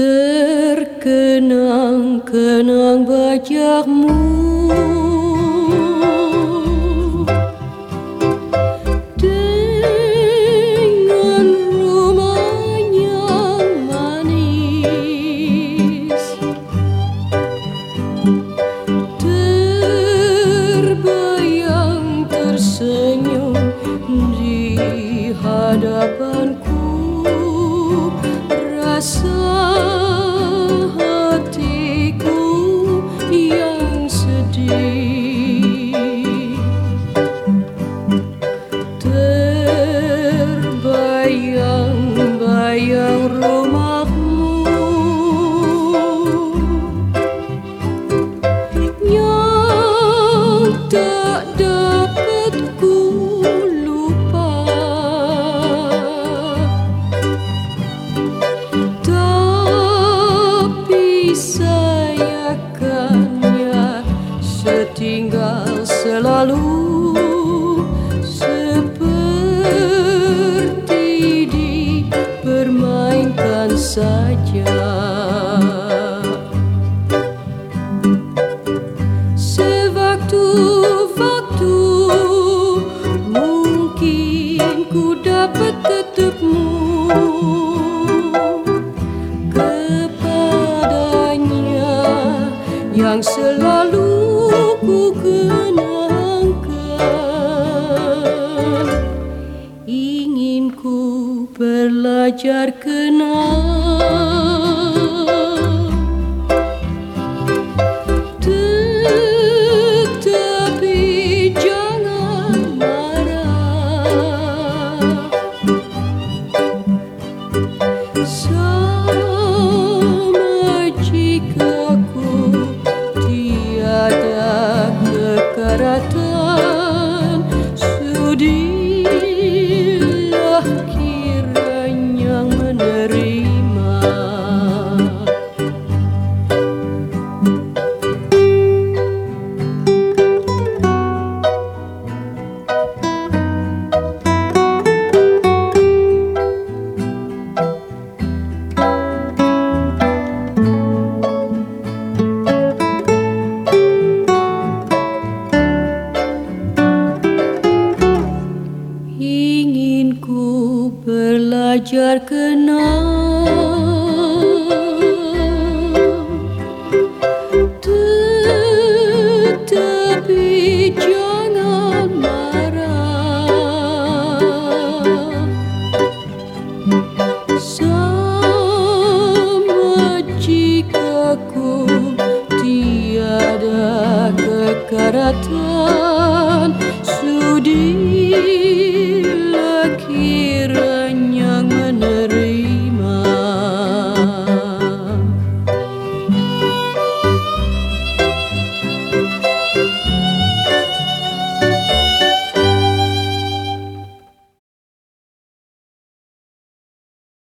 Terkenang-kenang wajahmu, dengan rumahnya manis, terbayang tersenyum di hadapanku. Rasa hatiku yang sedih, terbayang-bayang rumahmu yang tak dapat ku lupa. Sayakannya setinggal selalu, seperti dipermainkan saja. Sewaktu-waktu mungkin ku dapat tetapmu yang selalu ku kenangkan. Ingin ku belajar kenal, tetapi jangan marah. Sama jika kekaratan, sudilah kiranya menerima. Ingin ku belajar kenal, tetapi jangan marah. Sama jika ku tiada kekaratan, sudilah kiranya